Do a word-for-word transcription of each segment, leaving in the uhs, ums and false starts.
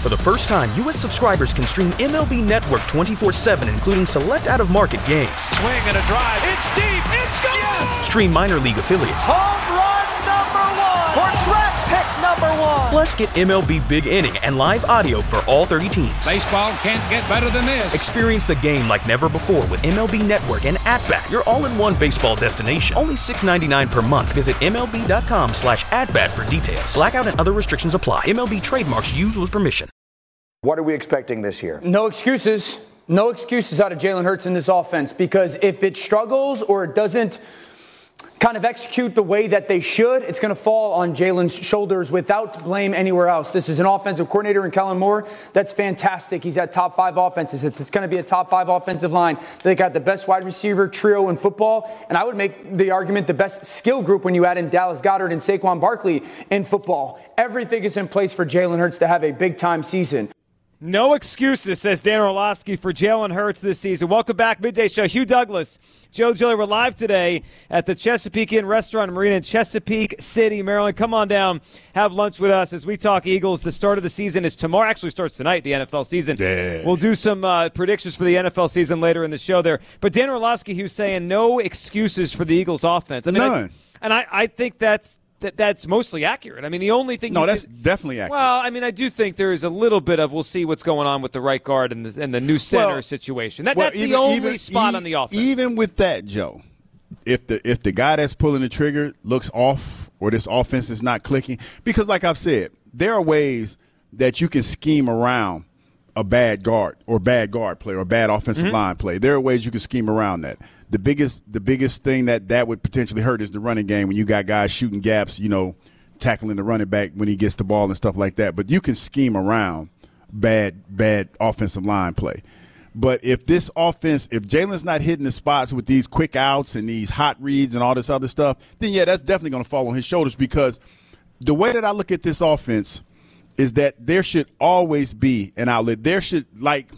For the first time, U S subscribers can stream M L B Network twenty-four seven, including select out-of-market games. Swing and a drive. It's deep. It's gone. Yes! Stream minor league affiliates. Home run number one. Or draft pick number one. Plus, get M L B Big Inning and live audio for all thirty teams. Baseball can't get better than this. Experience the game like never before with M L B Network and At-Bat, your all-in-one baseball destination. Only six dollars and ninety-nine cents per month. Visit MLB.com slash at-bat for details. Blackout and other restrictions apply. M L B trademarks used with permission. What are we expecting this year? No excuses. No excuses out of Jalen Hurts in this offense, because if it struggles or it doesn't kind of execute the way that they should, it's going to fall on Jalen's shoulders without blame anywhere else. This is an offensive coordinator in Kellen Moore. That's fantastic. He's at top five offenses. It's going to be a top five offensive line. They got the best wide receiver trio in football, and I would make the argument the best skill group when you add in Dallas Goedert and Saquon Barkley in football. Everything is in place for Jalen Hurts to have a big-time season. No excuses, says Dan Orlovsky, for Jalen Hurts this season. Welcome back, Midday Show. Hugh Douglas, Joe Gilly. We're live today at the Chesapeake Inn Restaurant and Marina in Chesapeake City, Maryland. Come on down, have lunch with us as we talk Eagles. The start of the season is tomorrow. Actually starts tonight, the N F L season. Yeah. We'll do some uh, predictions for the N F L season later in the show there. But Dan Orlovsky, who's saying no excuses for the Eagles offense. I mean, None. I, and I, I think that's That that's mostly accurate. I mean, the only thing. No, you that's could, definitely accurate. Well, I mean, I do think there is a little bit of we'll see what's going on with the right guard and the, and the new center well, situation. That, well, that's even, the only even, spot e- on the offense. Even with that, Joe, if the if the guy that's pulling the trigger looks off or this offense is not clicking, because like I've said, there are ways that you can scheme around a bad guard or bad guard play or bad offensive mm-hmm. line play. There are ways you can scheme around that. The biggest the biggest thing that that would potentially hurt is the running game when you got guys shooting gaps, you know, tackling the running back when he gets the ball and stuff like that. But you can scheme around bad, bad offensive line play. But if this offense, if Jalen's not hitting the spots with these quick outs and these hot reads and all this other stuff, then, yeah, that's definitely going to fall on his shoulders, because the way that I look at this offense is that there should always be an outlet. There should, like,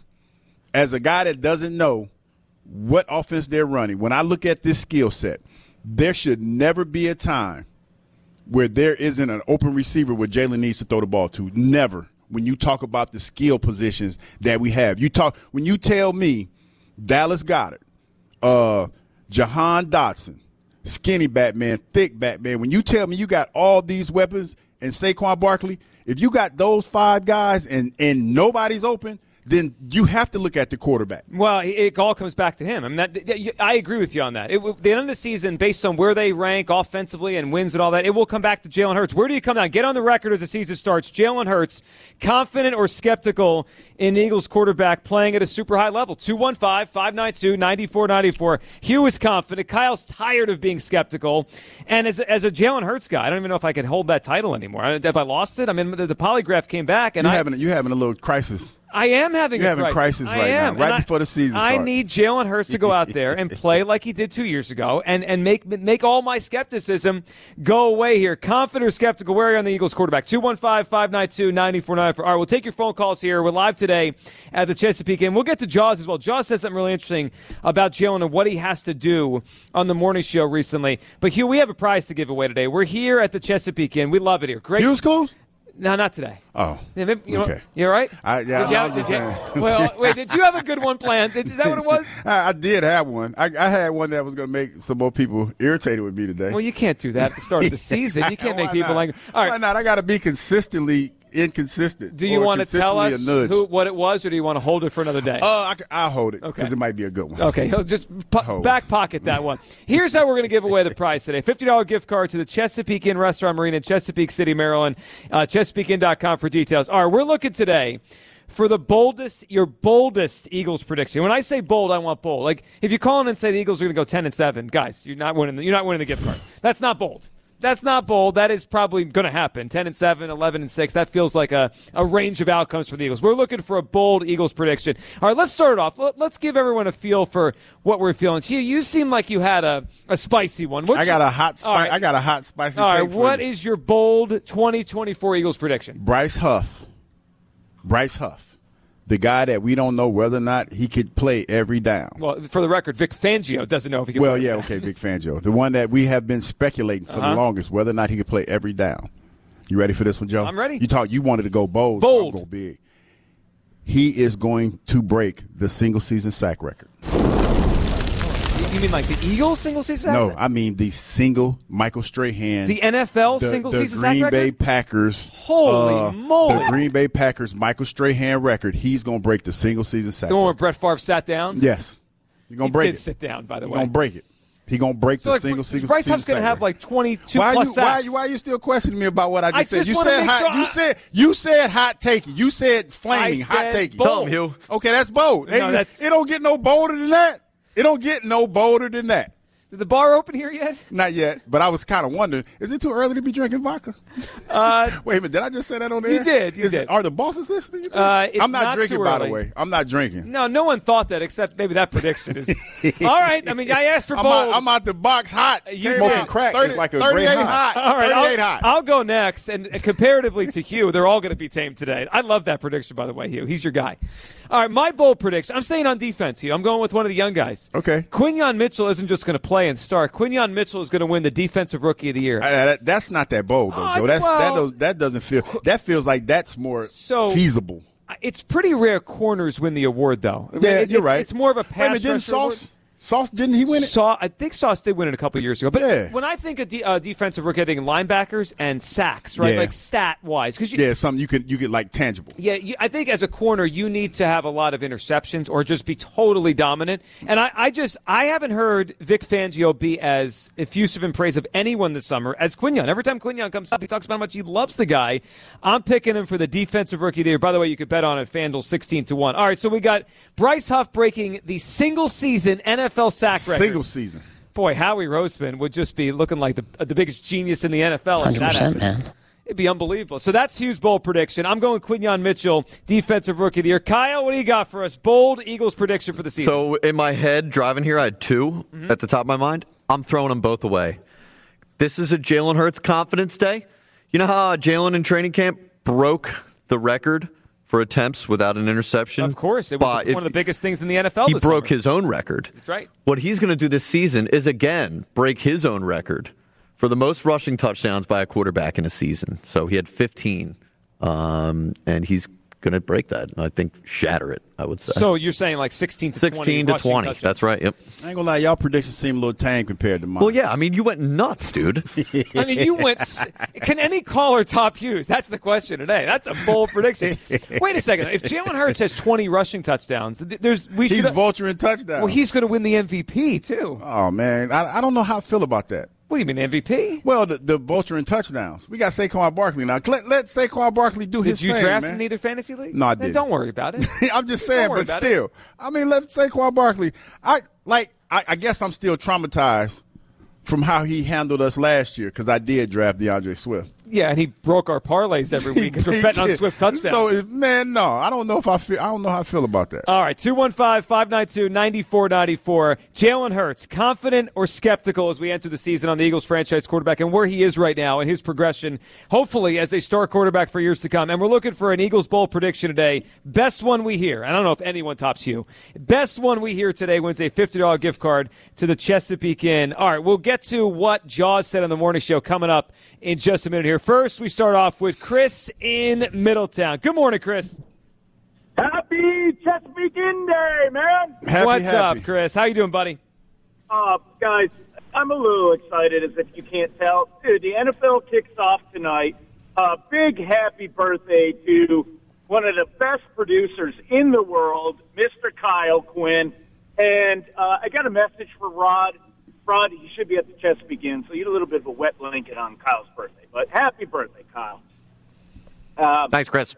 as a guy that doesn't know what offense they're running, when I look at this skill set, there should never be a time where there isn't an open receiver where Jalen needs to throw the ball to. Never. When you talk about the skill positions that we have. You talk when you tell me Dallas Goedert, uh, Jahan Dotson, skinny Batman, thick Batman, when you tell me you got all these weapons and Saquon Barkley, if you got those five guys and, and nobody's open, then you have to look at the quarterback. Well, it all comes back to him. I mean, that, I agree with you on that. It, the end of the season, based on where they rank offensively and wins and all that, it will come back to Jalen Hurts. Where do you come down? Get on the record as the season starts. Jalen Hurts, confident or skeptical in the Eagles quarterback playing at a super high level? two one five, five nine two, nine four nine four. Hugh is confident. Kyle's tired of being skeptical. And as, as a Jalen Hurts guy, I don't even know if I could hold that title anymore. Have I lost it? I mean, the, the polygraph came back. and You're I, having, you're having a little crisis. I am having You're a having crisis, crisis right am. now, right and before I, the season I starts. need Jalen Hurts to go out there and play like he did two years ago and, and make make all my skepticism go away here. Confident or skeptical, where are you on the Eagles quarterback? two one five, five nine two, nine four nine four. All right, we'll take your phone calls here. We're live today at the Chesapeake Inn. We'll get to Jaws as well. Jaws said something really interesting about Jalen and what he has to do on the morning show recently. But, Hugh, we have a prize to give away today. We're here at the Chesapeake Inn. We love it here. Great. Hughes closed? No, not today. Oh, yeah, maybe, you okay. Know, you all right? I, yeah, did you, I'm have, just did you, well, wait, did you have a good one planned? Is that what it was? I, I did have one. I, I had one that was going to make some more people irritated with me today. Well, you can't do that at the start of the season. You can't make people not? like. All right. Why not? I got to be consistently inconsistent. Do you want to tell us who, what it was, or do you want to hold it for another day? Uh, I, I'll hold it because okay. it might be a good one. Okay, just po- back pocket that one. Here's how we're going to give away the prize today. fifty dollars gift card to the Chesapeake Inn Restaurant Marina in Chesapeake City, Maryland. Uh, Chesapeake Inn dot com for details. All right, we're looking today for the boldest, your boldest Eagles prediction. When I say bold, I want bold. Like, if you call in and say the Eagles are going to go ten and seven, guys, you're not winning the, you're not winning the gift card. That's not bold. That's not bold. That is probably going to happen. ten and seven, eleven and six. That feels like a, a range of outcomes for the Eagles. We're looking for a bold Eagles prediction. All right, let's start it off. Let's give everyone a feel for what we're feeling. Hugh, you seem like you had a, a spicy one. What's I got your, a hot spi- right. I got a hot spicy All right, take for what you. is your bold twenty twenty-four Eagles prediction? Bryce Huff. Bryce Huff. The guy that we don't know whether or not he could play every down. Well, for the record, Vic Fangio doesn't know if he can well, play. Well, yeah, okay, Vic Fangio. The one that we have been speculating for uh-huh. the longest, whether or not he could play every down. You ready for this one, Joe? I'm ready. You talk. You wanted to go bold. Bold. So I'll go big. he is going to break the single-season sack record. You mean like the Eagles single season? No, I mean the single Michael Strahan. The N F L the, single the season Green sack Bay record? Packers. Holy uh, moly. The Green Bay Packers Michael Strahan record. He's going to break the single season sack The one where record. Brett Favre sat down? Yes. He's going He to break did it. sit down, by the He's way. going to break it. He's going to break So the like, single season Bryce Huff's going to have like twenty-two why plus you, sacks. Why, you, why are you still questioning me about what I just I said? just you wanna said make hot, sure you I- said you said hot takey. You said flaming I hot said takey. bold. Tell him, Hugh. Okay, that's bold. No, Hey, that's- it don't get no bolder than that. It don't get no bolder than that. Did the bar open here yet? Not yet, but I was kind of wondering, is it too early to be drinking vodka? Uh, Wait a minute, did I just say that on the You air? did, you Is- did. Are the bosses listening? You think? Uh, it's I'm not, not drinking, too by early. the way. I'm not drinking. no, no one thought that except maybe that prediction is. All right. I mean, I asked for I'm bold. out, I'm out the box hot. You Came did. out Crack thirty, is like a thirty-eight great hot. All right, thirty-eight I'll, hot. I'll go next. And comparatively to Hugh, they're all going to be tame today. I love that prediction, by the way, Hugh. He's your guy. All right, my bold prediction. I'm staying on defense, Hugh. I'm going with one of the young guys. Okay. Quinyon Mitchell isn't just going to play and start. Quinyon Mitchell is going to win the Defensive Rookie of the Year. Uh, that, that's not that bold, though, Oh, Joe. That's, that, well- does, that doesn't feel – that feels like that's more So- feasible. It's pretty rare corners win the award, though. Yeah, It- you're it's, right. It's more of a Wait a pass minute, didn't rusher award. Sauce, Sauce, didn't he win it? Saw, I think Sauce did win it a couple years ago. But Yeah. when I think of de- uh, defensive rookie, I think linebackers and sacks, right? Yeah. Like stat-wise. Because Yeah, something you could you could like tangible. Yeah, you, I think as a corner, you need to have a lot of interceptions or just be totally dominant. And I, I just, I haven't heard Vic Fangio be as effusive in praise of anyone this summer as Quinyon. Every time Quinyon comes up, he talks about how much he loves the guy. I'm picking him for the defensive rookie of the year. By the way, you could bet on it, FanDuel sixteen to one. All right, so we got Bryce Huff breaking the single-season N F L sack record. Single season. Boy, Howie Roseman would just be looking like the the biggest genius in the N F L. if that happens. man. It'd be unbelievable. So that's Hugh's bold prediction. I'm going Quinyon Mitchell, Defensive Rookie of the Year. Kyle, what do you got for us? Bold Eagles prediction for the season. So in my head, driving here, I had two Mm-hmm. at the top of my mind. I'm throwing them both away. This is a Jalen Hurts confidence day. You know how Jalen in training camp broke the record for attempts without an interception? Of course. It was But one if- of the biggest things in the N F L He this broke summer. his own record. That's right. What he's going to do this season is, again, break his own record for the most rushing touchdowns by a quarterback in a season. So he had fifteen, um, and he's going to break that. I think shatter it, I would say. So you're saying like sixteen to twenty. sixteen to rushing twenty. touchdowns. That's right. Yep. I ain't gonna lie, y'all predictions seem a little tame compared to mine. Well, yeah. I mean, you went nuts, dude. I mean, you went. s- Can any caller top Hughes? That's the question today. That's a bold prediction. Wait a second. If Jalen Hurts has twenty rushing touchdowns, th- there's we he's should. vulturing touchdowns. Well, he's going to win the M V P too. Oh man, I, I don't know how I feel about that. What do you mean M V P? Well, the, the vulturing touchdowns. We got Saquon Barkley now. Let, let Saquon Barkley do Did his you thing, draft man. him in either fantasy league? No, I Then didn't. Don't worry about it. I'm just saying, Don't worry but about still, I mean, let Saquon Barkley. I like. I, I guess I'm still traumatized from how he handled us last year because I did draft DeAndre Swift. Yeah, and he broke our parlays every week because we're betting on Swift touchdowns. So, it- man, no, I don't know if I feel. I don't know how I feel about that. All right, two one five, five nine two, nine four nine four. Jalen Hurts, confident or skeptical as we enter the season on the Eagles franchise quarterback and where he is right now and his progression, hopefully as a star quarterback for years to come. And we're looking for an Eagles Bowl prediction today. Best one we hear. I don't know if anyone tops you. Best one we hear today wins a fifty dollars gift card to the Chesapeake Inn. All right, we'll get to what Jaws said on the morning show coming up in just a minute here. First, we start off with Chris in Middletown. Good morning, Chris. Happy Chesapeake Inn Day, man! Happy, What's happy. up, Chris? How you doing, buddy? Uh, guys, I'm a little excited, as if you can't tell. Dude, the N F L kicks off tonight. Uh, big happy birthday to one of the best producers in the world, Mister Kyle Quinn. And uh, I got a message for Rod. Rod, he should be at the Chesapeake Inn, so you get a little bit of a wet blanket on Kyle's birthday. But happy birthday, Kyle. Uh, Thanks, Chris.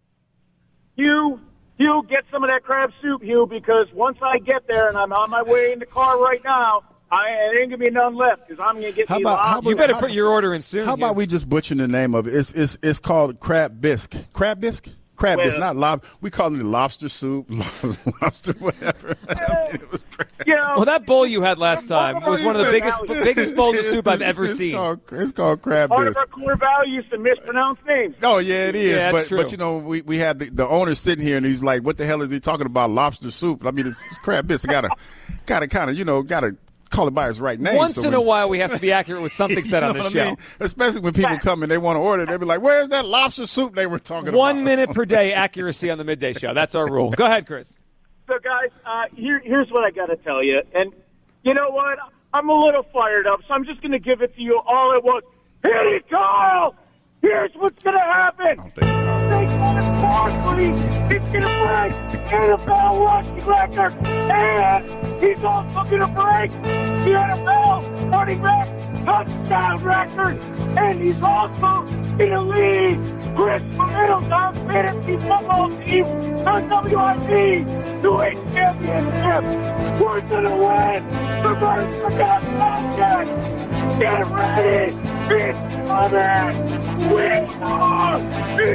Hugh, Hugh, get some of that crab soup, Hugh, because once I get there, and I'm on my way in the car right now, I it ain't gonna be none left because I'm gonna get How me about- how lobster. You better How- put your order in soon. How about here. we just butcher the name of it? It's it's it's called crab bisque. Crab bisque. Crab Well- bisque, not lob. We call it lobster soup, lobster whatever. It was crazy. You know, Well, that bowl you had last time was one of the biggest biggest bowls of soup I've ever it's seen. Called, it's called crab part of bisque. our core values to mispronounce names. Oh yeah, it is. Yeah, that's but but true. you know, we, we have the, the owner sitting here and he's like, "What the hell is he talking about? Lobster soup?" I mean, it's, it's crab bisque. I gotta gotta kind of you know gotta call it by its right name. Once so in when, a while, we have to be accurate with something said on the show. I mean? Especially when people come and they want to order, they'll be like, "Where's that lobster soup they were talking One about?" One minute per day accuracy on the midday show. That's our rule. Go ahead, Chris. So, guys, uh, here, here's what I got to tell you. And you know what? I'm a little fired up, so I'm just going to give it to you all at once. Hit it, Kyle! Here's what's going to happen. Barkley, he's going to break N F L rushing record, and he's also going to break the N F L running back touchdown record, and he's also going to lead Chris Middleton's fantasy football team on W I P to a championship. We're going to win the first forgotten podcast. Get ready. It's coming. We are the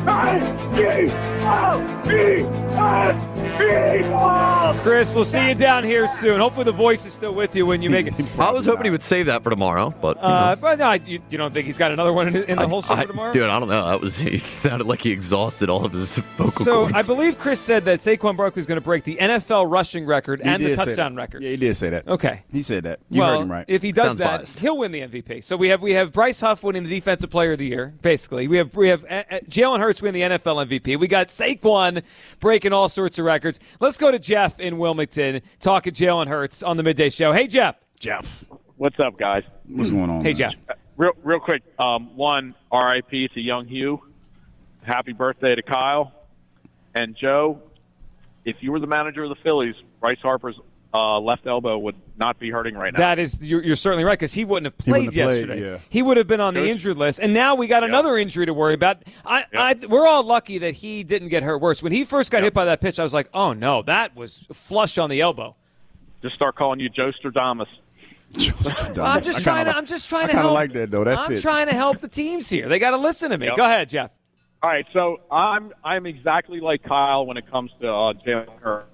Chris, we'll see you down here soon. Hopefully the voice is still with you when you make it. I was hoping he would save that for tomorrow, but you uh, know. but no, you, you don't think he's got another one in, in the I, holster I, for tomorrow? Dude, I don't know. That was it sounded like he exhausted all of his vocal so cords. I believe Chris said that Saquon Barkley is going to break the N F L rushing record He and the did say touchdown that. record. Yeah, he did say that. Okay, he said that. You well, heard him right. If he does Sounds that, biased. he'll win the M V P. So we have we have Bryce Huff winning the Defensive Player of the Year. Basically, we have we have uh, uh, Jalen Hurts winning the N F L M V P. We got Saquon breaking all sorts of records. Let's go to Jeff in Wilmington talking Jalen Hurts on the midday show. Hey, Jeff. Jeff, what's up, guys? what's going on? Hey, man? Jeff. Uh, real, real quick. Um, one, R I P to young Hugh. Happy birthday to Kyle and Joe. If you were the manager of the Phillies, Bryce Harper's uh, left elbow would not be hurting right now. That is, you're, you're certainly right, because he wouldn't have played wouldn't have played, yesterday. yeah. He would have been on the Coach- injured list, and now we got Yep. another injury to worry about. I, Yep. I, we're all lucky that he didn't get hurt worse. When he first got Yep. hit by that pitch, I was like, oh no, that was flush on the elbow. Just start calling you Joe Stradamus. Well, I'm just I trying kinda to. I'm just trying I to kinda help. like that, though. That I'm fits. trying to help the teams here. They got to listen to me. Yep. Go ahead, Jeff. All right, so I'm I'm exactly like Kyle when it comes to uh, Jalen Hurts.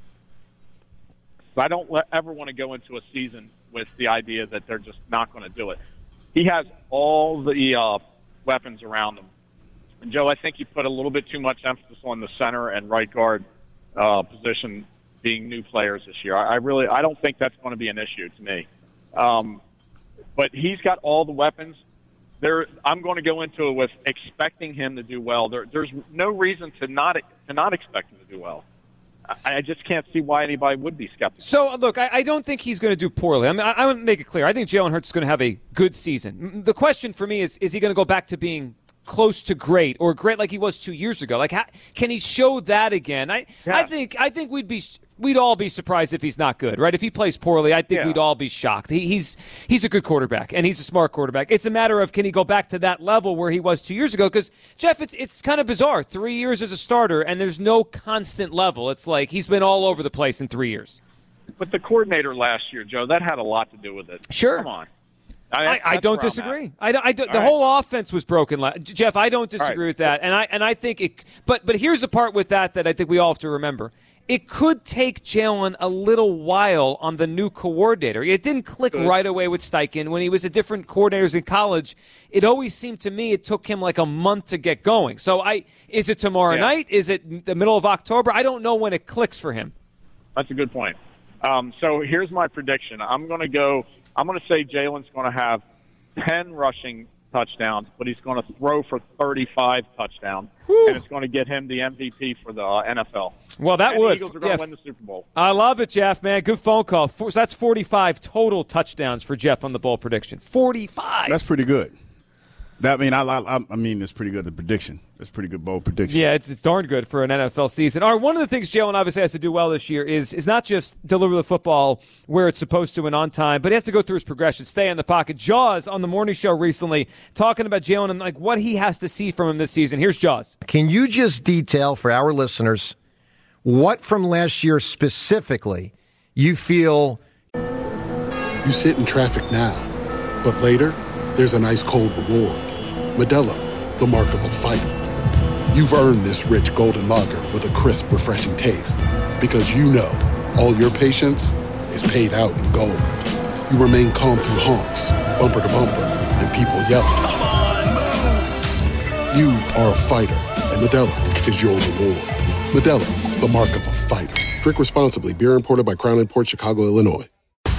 I don't let, ever want to go into a season with the idea that they're just not going to do it. He has all the uh, weapons around him. And, Joe, I think you put a little bit too much emphasis on the center and right guard uh, position being new players this year. I, I really I don't think that's going to be an issue to me. Um, but he's got all the weapons. There, I'm going to go into it with expecting him to do well. There, there's no reason to not to not expect him to do well. I, I just can't see why anybody would be skeptical. So, look, I, I don't think he's going to do poorly. I mean, I, I want to make it clear. I think Jalen Hurts is going to have a good season. The question for me is, is he going to go back to being close to great or great like he was two years ago? Like, how, can he show that again? I, Yeah. I think, I think we'd be, we'd all be surprised if he's not good, right? If he plays poorly, I think Yeah. we'd all be shocked. He, he's, he's a good quarterback and he's a smart quarterback. It's a matter of can he go back to that level where he was two years ago? Because Jeff, it's, it's kind of bizarre. Three years as a starter and there's no constant level. It's like he's been all over the place in three years. But the coordinator last year, Joe, that had a lot to do with it. Sure. Come on. I, that's I don't where I'm disagree. at. I, don't- I don't- the right. whole offense was broken. la- Jeff, I don't disagree right. with that, and I and I think it. But but here's the part with that that I think we all have to remember. It could take Jalen a little while on the new coordinator. It didn't click Good. right away with Steichen when he was at different coordinators in college. It always seemed to me it took him like a month to get going. So I is it tomorrow Yeah. night? Is it the middle of October? I don't know when it clicks for him. That's a good point. Um, so here's my prediction. I'm going to go. I'm going to say Jalen's going to have ten rushing touchdowns, but he's going to throw for thirty-five touchdowns, Whew. and it's going to get him the M V P for the uh, N F L. Well, that and would. The Eagles are going yeah. to win the Super Bowl. I love it, Jeff, man. Good phone call. Four, so that's forty-five total touchdowns for Jeff on the bowl prediction. forty-five. That's pretty good. That I mean, I, I I mean, it's pretty good. The prediction. That's pretty good bold prediction. Yeah, it's, it's darn good for an N F L season. All right, one of the things Jalen obviously has to do well this year is is not just deliver the football where it's supposed to and on time, but he has to go through his progression, stay in the pocket. Jaws on the morning show recently talking about Jalen and like what he has to see from him this season. Here's Jaws. Can you just detail for our listeners what from last year specifically you feel? You sit in traffic now, but later there's an ice cold reward. Modelo, the mark of a fighter. You've earned this rich golden lager with a crisp, refreshing taste. Because you know all your patience is paid out in gold. You remain calm through honks, bumper to bumper, and people yelling. Come on, move! You are a fighter, and Modelo is your reward. Modelo, the mark of a fighter. Drink responsibly. Beer imported by Crown Imports, Chicago, Illinois.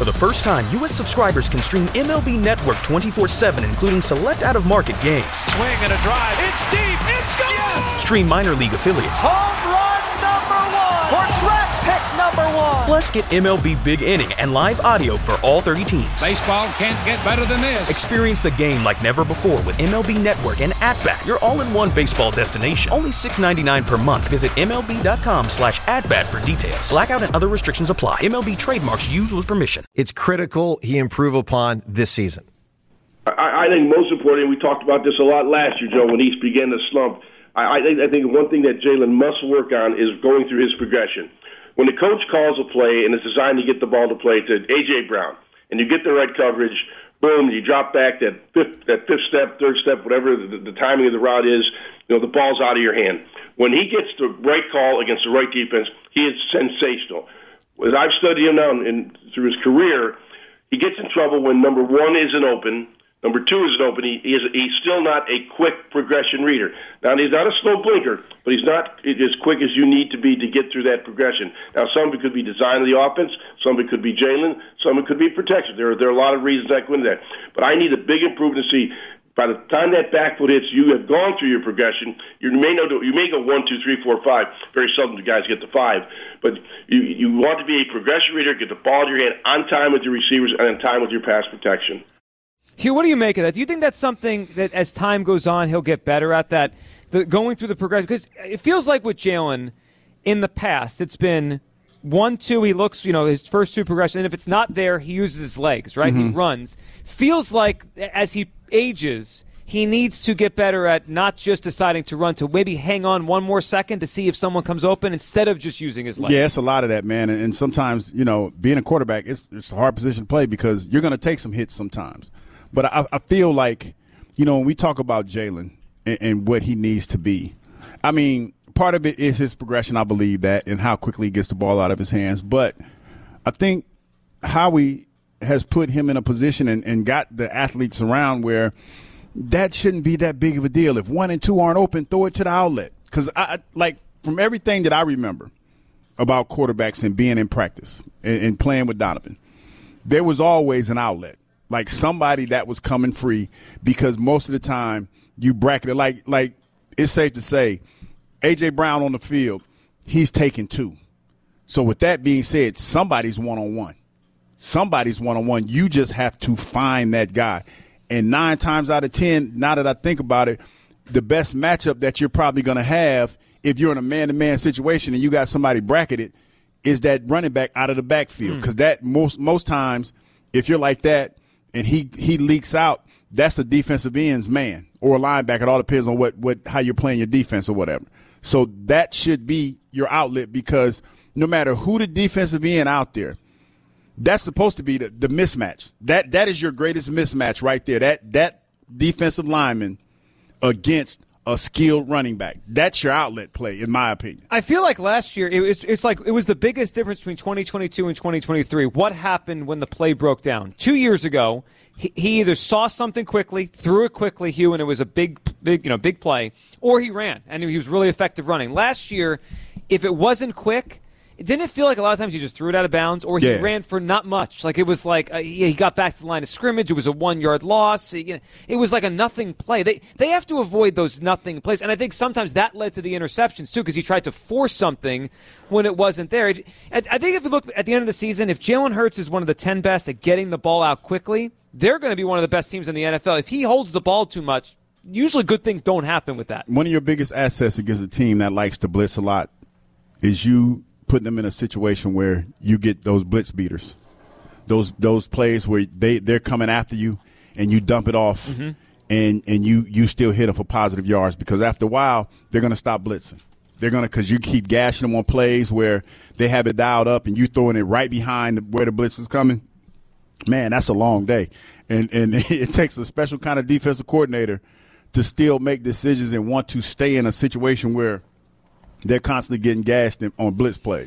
For the first time, U S subscribers can stream M L B Network twenty-four seven, including select out-of-market games. Swing and a drive. It's deep. It's gone. Yes! Stream minor league affiliates. Home run number one. Or track pick number one. Plus, get M L B Big Inning and live audio for all thirty teams. Baseball can't get better than this. Experience the game like never before with M L B Network and At-Bat, your all-in-one baseball destination. Only six dollars and ninety-nine cents per month. Visit M L B dot com slash at-bat for details. Blackout and other restrictions apply. M L B trademarks used with permission. It's critical he improve upon this season. I, I think most importantly, we talked about this a lot last year, Joe, when East began to slump. I, I, think, I think one thing that Jalen must work on is going through his progression. When the coach calls a play and it's designed to get the ball to play to A J. Brown, and you get the right coverage, boom, you drop back that fifth, that fifth step, third step, whatever the, the timing of the route is, you know, the ball's out of your hand. When he gets the right call against the right defense, he is sensational. As I've studied him now and through his career, he gets in trouble when number one isn't open, number two isn't open. He, he is, he's still not a quick progression reader. Now, he's not a slow blinker, but he's not as quick as you need to be to get through that progression. Now, some of it could be design of the offense, some of it could be Jalen, some of it could be protection. There are, there are a lot of reasons that go into that. But I need a big improvement to see. By the time that back foot hits, you have gone through your progression. You may know you may go one, two, three, four, five. Very seldom do guys get to five. But you you want to be a progression reader, get the ball in your hand on time with your receivers and on time with your pass protection. Hugh, what do you make of that? Do you think that's something that as time goes on he'll get better at, that, the going through the progression? Because it feels like with Jalen in the past, it's been one, two, he looks, you know, his first two progression, and if it's not there, he uses his legs, right? Mm-hmm. He runs. Feels like as he ages, he needs to get better at not just deciding to run, to maybe hang on one more second to see if someone comes open instead of just using his legs. Yeah, it's a lot of that, man. And, and sometimes, you know, being a quarterback, it's, it's a hard position to play because you're going to take some hits sometimes. But I, I feel like, you know, when we talk about Jalen and, and what he needs to be, I mean, part of it is his progression, I believe that, and how quickly he gets the ball out of his hands. But I think Howie has put him in a position and, and got the athletes around where that shouldn't be that big of a deal. If one and two aren't open, throw it to the outlet. Because, I like, from everything that I remember about quarterbacks and being in practice and, and playing with Donovan, there was always an outlet. Like somebody that was coming free, because most of the time you bracket it. Like, like it's safe to say, A J. Brown on the field, he's taking two. So with that being said, somebody's one-on-one. Somebody's one-on-one. You just have to find that guy. And nine times out of ten, now that I think about it, the best matchup that you're probably going to have if you're in a man-to-man situation and you got somebody bracketed is that running back out of the backfield. Because mm. that most most times, if you're like that and he, he leaks out, that's a defensive end's man or a linebacker. It all depends on what, what how you're playing your defense or whatever. So that should be your outlet, because no matter who the defensive end out there, that's supposed to be the, the mismatch. That that is your greatest mismatch right there. That that defensive lineman against a skilled running back. That's your outlet play, in my opinion. I feel like last year it was it's like it was the biggest difference between twenty twenty-two and twenty twenty-three. What happened when the play broke down? Two years ago, he, he either saw something quickly, threw it quickly, Hugh, and it was a big, big, you know, big play, or he ran and he was really effective running. Last year, if it wasn't quick, it didn't feel like a lot of times he just threw it out of bounds, or he yeah. ran for not much. Like it was like uh, yeah, he got back to the line of scrimmage. It was a one-yard loss. You know, it was like a nothing play. They they have to avoid those nothing plays, and I think sometimes that led to the interceptions too, because he tried to force something when it wasn't there. It, I, I think if you look at the end of the season, if Jalen Hurts is one of the ten best at getting the ball out quickly, they're going to be one of the best teams in the N F L. If he holds the ball too much, usually good things don't happen with that. One of your biggest assets against a team that likes to blitz a lot is you putting them in a situation where you get those blitz beaters, those those plays where they, they're coming after you and you dump it off mm-hmm. and, and you, you still hit them for positive yards, because after a while they're going to stop blitzing. They're going to, because you keep gashing them on plays where they have it dialed up and you throwing it right behind the, where the blitz is coming. Man, that's a long day. And, and it takes a special kind of defensive coordinator to still make decisions and want to stay in a situation where they're constantly getting gashed on blitz plays.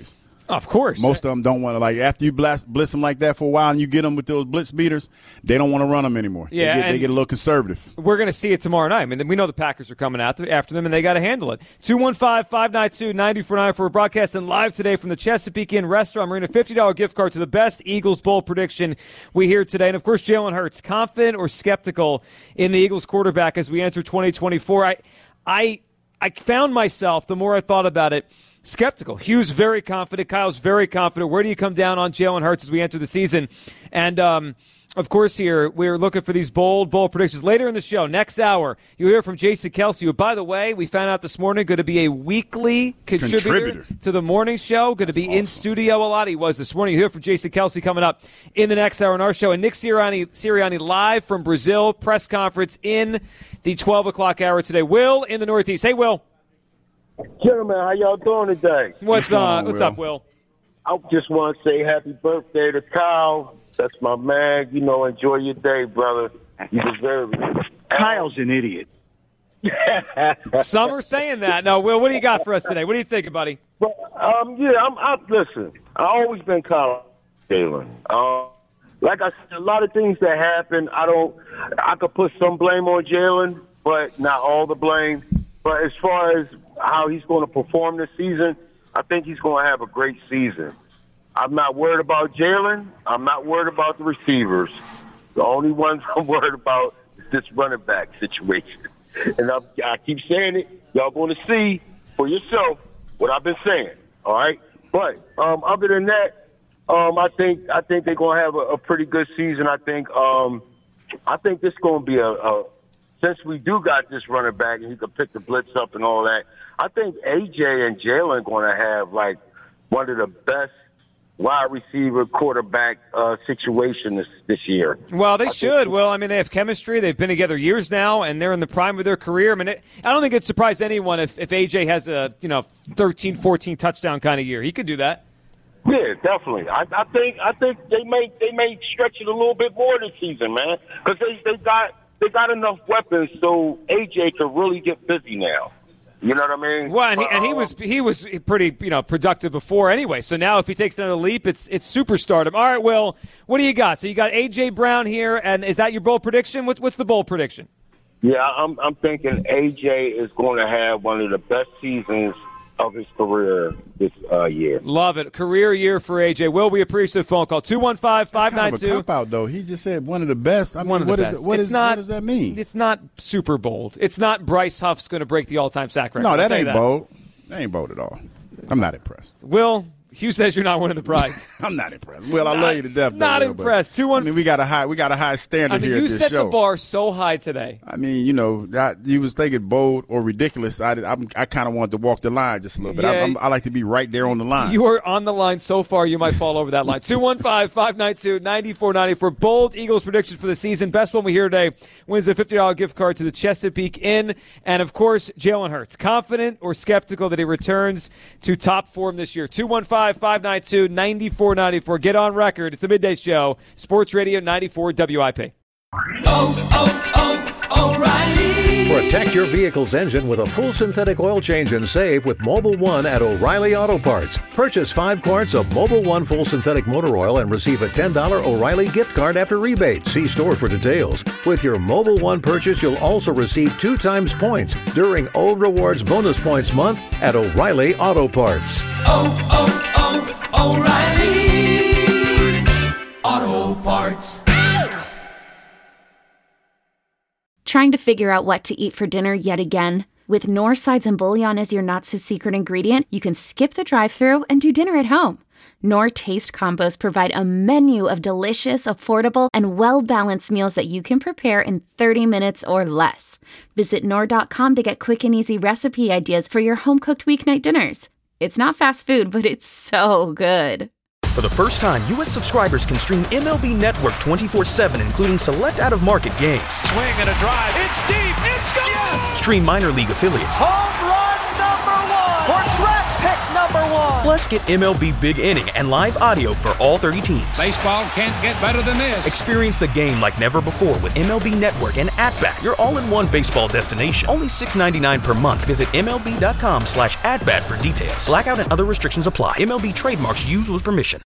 Of course. Most of them don't want to, like, after you blast, blitz them like that for a while and you get them with those blitz beaters, they don't want to run them anymore. Yeah, They get, they get a little conservative. We're going to see it tomorrow night. I mean, we know the Packers are coming out after them, and they got to handle it. two one five, five nine two, nine four nine four. We're broadcasting live today from the Chesapeake Inn Restaurant Marina. fifty dollars gift card to the best Eagles Bowl prediction we hear today. And, of course, Jalen Hurts, confident or skeptical in the Eagles quarterback as we enter twenty twenty-four. I, I, I found myself, the more I thought about it, skeptical. Hugh's very confident. Kyle's very confident. Where do you come down on Jalen Hurts as we enter the season? And, um, of course, here we're looking for these bold, bold predictions. Later in the show, next hour, you'll hear from Jason Kelsey, who, by the way, we found out this morning, going to be a weekly contributor, contributor. to the morning show, going to be awesome. In studio a lot. He was this morning. You'll hear from Jason Kelsey coming up in the next hour in our show. And Nick Sirianni, Sirianni live from Brazil, press conference in the twelve o'clock hour today. Will in the Northeast. Hey, Will. Gentlemen, how y'all doing today? What's uh, What's up, Will? I just want to say happy birthday to Kyle. That's my man. You know, enjoy your day, brother. You deserve it. Kyle's an idiot. Some are saying that. No, Will, what do you got for us today? What do you think, buddy? But, um, yeah, I'm. I, listen, I've always been Kyle Jalen. Um, like I said, a lot of things that happen, I don't. I could put some blame on Jalen, but not all the blame. But as far as how he's going to perform this season, I think he's going to have a great season. I'm not worried about Jalen. I'm not worried about the receivers. The only ones I'm worried about is this running back situation. And I'm, I keep saying it. Y'all going to see for yourself what I've been saying. All right. But um, other than that, um, I think I think they're going to have a, a pretty good season. I think um, I think this is going to be a, a since we do got this running back and he can pick the blitz up and all that. I think A J and Jalen going to have like one of the best wide receiver quarterback uh, situation this this year. Well, they I should. Think- well, I mean, they have chemistry. They've been together years now, and they're in the prime of their career. I mean, it, I don't think it'd surprise anyone if, if A J has a you know thirteen, fourteen touchdown kind of year. He could do that. Yeah, definitely. I, I think I think they may they may stretch it a little bit more this season, man, because they they got they got enough weapons so A J can really get busy now. You know what I mean? Well, and he, and he was he was pretty you know productive before anyway. So now if he takes another leap, it's it's superstardom. All right, Will, what do you got? So you got A J Brown here, and is that your bold prediction? What, what's the bold prediction? Yeah, I'm I'm thinking A J is going to have one of the best seasons of his career this uh, year. Love it. Career year for A J. Will, we appreciate the phone call. two one five, five nine two. That's kind of a cop-out, though. He just said one of the best. I mean, one of what, the is, best. what, It's is, not, what does that mean? It's not super bold. It's not Bryce Huff's going to break the all-time sack record. No, that I'll ain't that. bold. That ain't bold at all. I'm not impressed. Will, Hugh says you're not winning the prize. I'm not impressed. Well, I love you to death. Not though, impressed. Two one. I mean, we got a high. We got a high standard I mean, here. you at this set show. the bar so high today. I mean, you know, I, you was thinking bold or ridiculous. I I'm, I kind of wanted to walk the line just a little bit. Yeah. I, I'm, I like to be right there on the line. You are on the line so far, you might fall over that line. two one five, five nine two, nine four nine zero for bold Eagles predictions for the season. Best one we hear today wins a fifty dollars gift card to the Chesapeake Inn. And, of course, Jalen Hurts. Confident or skeptical that he returns to top form this year. two one five, five nine two, nine four nine four. Get on record. It's the Midday Show. Sports Radio ninety-four W I P. Oh, oh, oh, O'Reilly. Protect your vehicle's engine with a full synthetic oil change and save with Mobile One at O'Reilly Auto Parts. Purchase five quarts of Mobile One full synthetic motor oil and receive a ten dollars O'Reilly gift card after rebate. See store for details. With your Mobile One purchase, you'll also receive two times points during O Rewards Bonus Points Month at O'Reilly Auto Parts. Oh, oh, oh, O'Reilly Auto Parts. Trying to figure out what to eat for dinner yet again? With Knorr sides and bouillon as your not-so-secret ingredient, you can skip the drive-thru and do dinner at home. Knorr Taste Combos provide a menu of delicious, affordable, and well-balanced meals that you can prepare in thirty minutes or less. Visit Knorr dot com to get quick and easy recipe ideas for your home-cooked weeknight dinners. It's not fast food, but it's so good. For the first time, U S subscribers can stream M L B Network twenty-four seven, including select out-of-market games. Swing and a drive. It's deep. It's gone. Stream minor league affiliates. Home run number one. For track pick number one. Plus, get M L B Big Inning and live audio for all thirty teams. Baseball can't get better than this. Experience the game like never before with M L B Network and At-Bat, your all-in-one baseball destination. Only six dollars and ninety-nine cents per month. Visit MLB.com slash at-bat for details. Blackout and other restrictions apply. M L B trademarks used with permission.